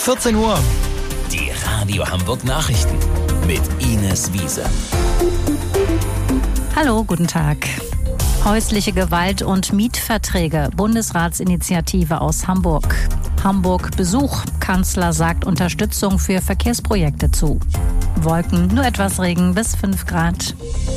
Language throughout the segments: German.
14 Uhr. Die Radio Hamburg Nachrichten mit Ines Wiese. Hallo, guten Tag. Häusliche Gewalt und Mietverträge. Bundesratsinitiative aus Hamburg. Hamburg Besuch. Kanzler sagt Unterstützung für Verkehrsprojekte zu. Wolken, nur etwas Regen bis 5 Grad.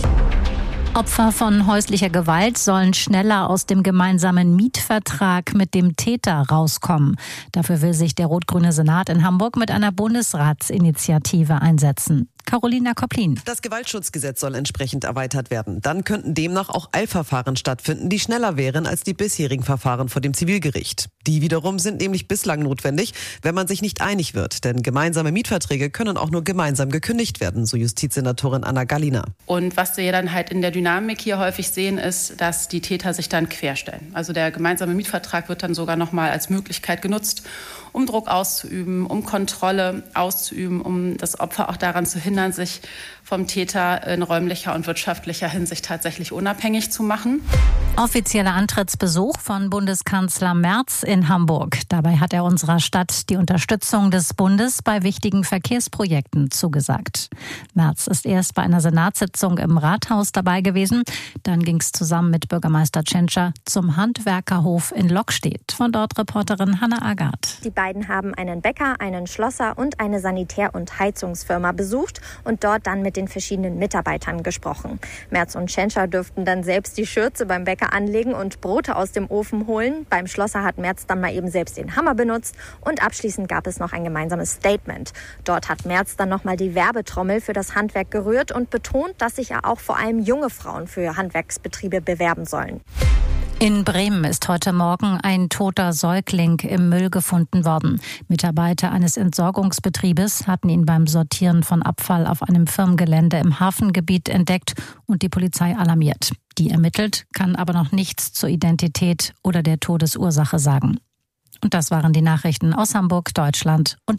Opfer von häuslicher Gewalt sollen schneller aus dem gemeinsamen Mietvertrag mit dem Täter rauskommen. Dafür will sich der rot-grüne Senat in Hamburg mit einer Bundesratsinitiative einsetzen. Carolina Koplin. Das Gewaltschutzgesetz soll entsprechend erweitert werden. Dann könnten demnach auch Eilverfahren stattfinden, die schneller wären als die bisherigen Verfahren vor dem Zivilgericht. Die wiederum sind nämlich bislang notwendig, wenn man sich nicht einig wird. Denn gemeinsame Mietverträge können auch nur gemeinsam gekündigt werden, so Justizsenatorin Anna Gallina. Und was wir dann halt in der Dynamik hier häufig sehen, ist, dass die Täter sich dann querstellen. Also der gemeinsame Mietvertrag wird dann sogar nochmal als Möglichkeit genutzt, um Druck auszuüben, um Kontrolle auszuüben, um das Opfer auch daran zu hindern, sich vom Täter in räumlicher und wirtschaftlicher Hinsicht tatsächlich unabhängig zu machen. Offizieller Antrittsbesuch von Bundeskanzler Merz in Hamburg. Dabei hat er unserer Stadt die Unterstützung des Bundes bei wichtigen Verkehrsprojekten zugesagt. Merz ist erst bei einer Senatssitzung im Rathaus dabei gewesen. Dann ging es zusammen mit Bürgermeister Tschentscher zum Handwerkerhof in Lockstedt. Von dort Reporterin Hanna Agath. Die beiden haben einen Bäcker, einen Schlosser und eine Sanitär- und Heizungsfirma besucht und dort dann mit den verschiedenen Mitarbeitern gesprochen. Merz und Tschentscher dürften dann selbst die Schürze beim Bäcker anlegen und Brote aus dem Ofen holen. Beim Schlosser hat Merz dann mal eben selbst den Hammer benutzt und abschließend gab es noch ein gemeinsames Statement. Dort hat Merz dann nochmal die Werbetrommel für das Handwerk gerührt und betont, dass sich ja auch vor allem junge Frauen für Handwerksbetriebe bewerben sollen. In Bremen ist heute Morgen ein toter Säugling im Müll gefunden worden. Mitarbeiter eines Entsorgungsbetriebes hatten ihn beim Sortieren von Abfall auf einem Firmengelände im Hafengebiet entdeckt und die Polizei alarmiert. Die ermittelt, kann aber noch nichts zur Identität oder der Todesursache sagen. Und das waren die Nachrichten aus Hamburg, Deutschland und